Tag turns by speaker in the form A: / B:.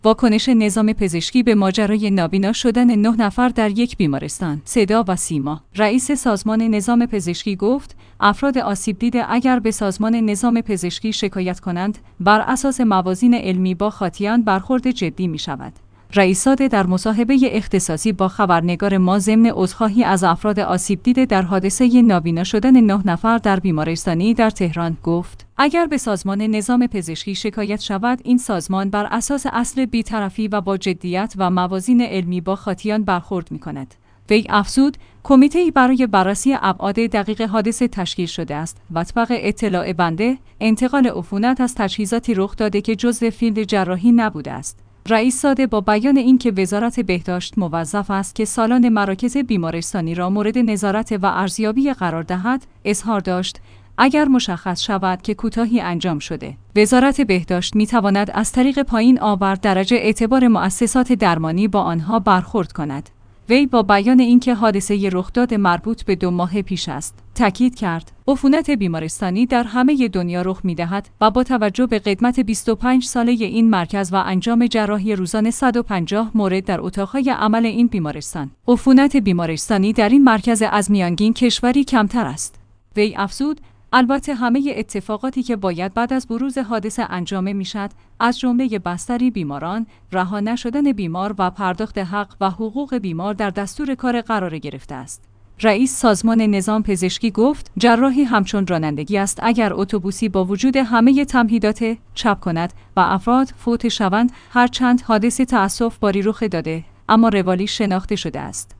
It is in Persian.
A: واکنش نظام پزشکی به ماجرای نابینا شدن 9 نفر در یک بیمارستان. صدا و سیما. رئیس سازمان نظام پزشکی گفت افراد آسیب دیده اگر به سازمان نظام پزشکی شکایت کنند بر اساس موازین علمی با خاطیان برخورد جدی می شود. رئیس ساده در مصاحبه اختصاصی با خبرنگار ما ضمن عذرخواهی از افراد آسیب دیده در حادثه نابینا شدن 9 نفر در بیمارستانی در تهران گفت اگر به سازمان نظام پزشکی شکایت شود این سازمان بر اساس اصل بی‌طرفی و با جدیت و موازین علمی با خاطیان برخورد می‌کند. وی افزود کمیته‌ای برای بررسی ابعاد دقیق حادثه تشکیل شده است و طبق اطلاع بنده انتقال عفونت از تجهیزاتی رخ داده که جزء فیلد جراحی نبوده است. رئیس ساده با بیان اینکه وزارت بهداشت موظف است که سالن مراکز بیمارستانی را مورد نظارت و ارزیابی قرار دهد، اظهار داشت اگر مشخص شود که کوتاهی انجام شده، وزارت بهداشت می‌تواند از طریق پایین آورد درجه اعتبار مؤسسات درمانی با آنها برخورد کند. وی با بیان اینکه حادثه رخداد مربوط به 2 ماه پیش است، تاکید کرد عفونت بیمارستانی در همه دنیا رخ می‌دهد و با توجه به قدمت 25 ساله این مرکز و انجام جراحی روزانه 150 مورد در اتاق‌های عمل این بیمارستان، عفونت بیمارستانی در این مرکز از میانگین کشوری کمتر است. وی افزود البته همه اتفاقاتی که باید بعد از بروز حادثه انجام میشد، از جمله بستری بیماران، رها نشدن بیمار و پرداخت حق و حقوق بیمار در دستور کار قرار گرفته است. رئیس سازمان نظام پزشکی گفت جراحی همچون رانندگی است، اگر اتوبوسی با وجود همه تمهیدات چپ کند و افراد فوت شوند، هرچند حادثه تأسف باری رخ داده، اما روالی شناخته شده است.